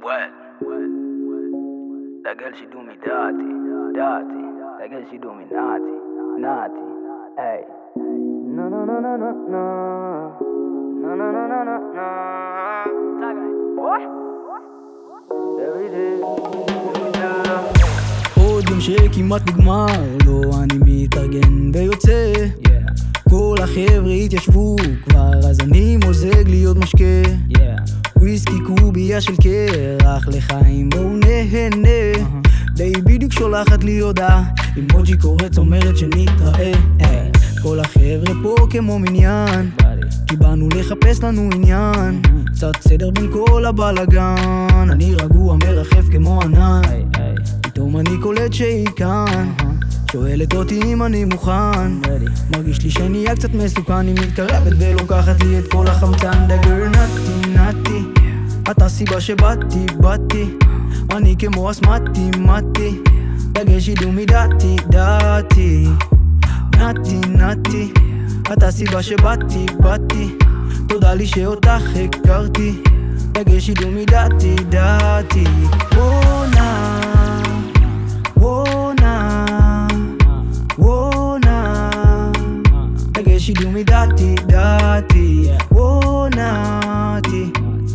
Well, that girl she do me dirty, dirty. That girl she do me naughty, naughty. Hey, no no no no no no, no no no no no no. What? Every day. עוד יום שכמעט נגמר, לא אני מתארגן ויוצא. כל החבר'ה התיישבו כבר, אז אני מוזג להיות משקה. וויסקי קוביה של קרח לחיים, בואו נהנה. די בדיוק שולחת לי הודעה, אימוג'י קורץ אומרת שנתראה. כל החבר'ה פה כמו מניין, כי באנו לחפש לנו עניין. קצת סדר בין כל הבלגן, אני רגוע מרחף כמו ענן. פתאום אני קולט שהיא כאן, שואלת אותי אם אני מוכן. מרגיש לי שנהיה קצת מסוכן, היא מתקרבת ולוקחת לי את כל החמצן. דגר נתי נתי, אתה סיבה שבאתי באתי, אני כמו אסמתי מתי. דגש ידעו מדעתי דעתי, נתי נתי, אתה סיבה שבאתי באתי, תודה לי שאותך הכרתי. דגש ידעו מדעתי דעתי. וונה וונה וונה, דגש ידעו מדעתי דעתי. וונתי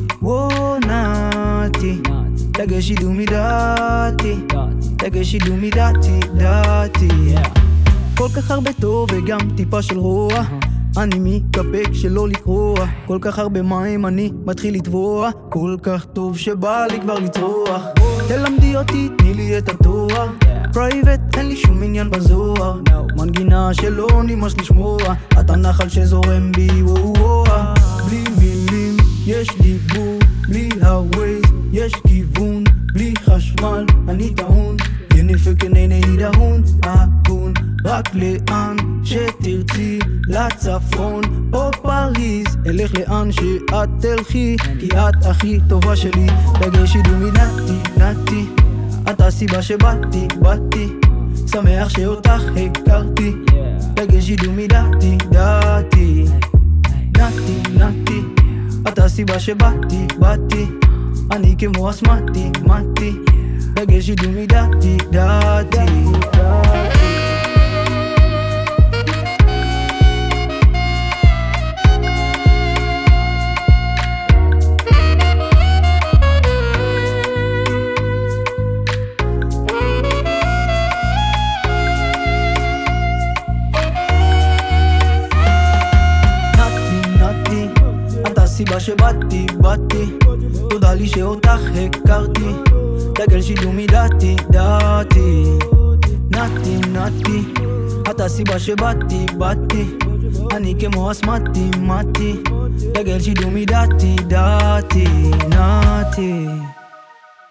וונתי, דגש ידעו מדעתי, דגש ידעו מדעתי דעתי. כל כך הרבה טוב וגם טיפה של רוע, אני מתאפק שלא לקרוע. כל כך הרבה מים אני מתחיל לטבוע, כל כך טוב שבא לי כבר לצרוח. תלמדי אותי, תני לי את התואר, פרייבט אין לי שום עניין בזוהר. מנגינה שלא נמאס לשמוע, אתה נחל שזורם בי וואו. בלי מילים יש דיבור, בלי הווייז יש כיוון, בלי חשמל אני טעון. ינפק עיני דהון אהון, רק לאן שתרצי, לצפון או פריז, אלך לאן שאת תלכי, כי את הכי טובה שלי. דגש ידעו מדעתי נתי, אתה סיבה שבאתי באתי, שמח שאותך הכרתי. דגש ידעו מדעתי דעתי, נתי נתי, אתה סיבה שבאתי באתי, אני כמו אסמתי מתי. דגש ידעו מדעתי דעתי. סיבה שבאתי באתי, תודה לי שאותך הכרתי. דגל שידעו מדעתי דעתי, נתי נתי, אתה סיבה שבאתי באתי, אני כמו אסמתי מתי. דגל שידעו מדעתי דעתי, נתי.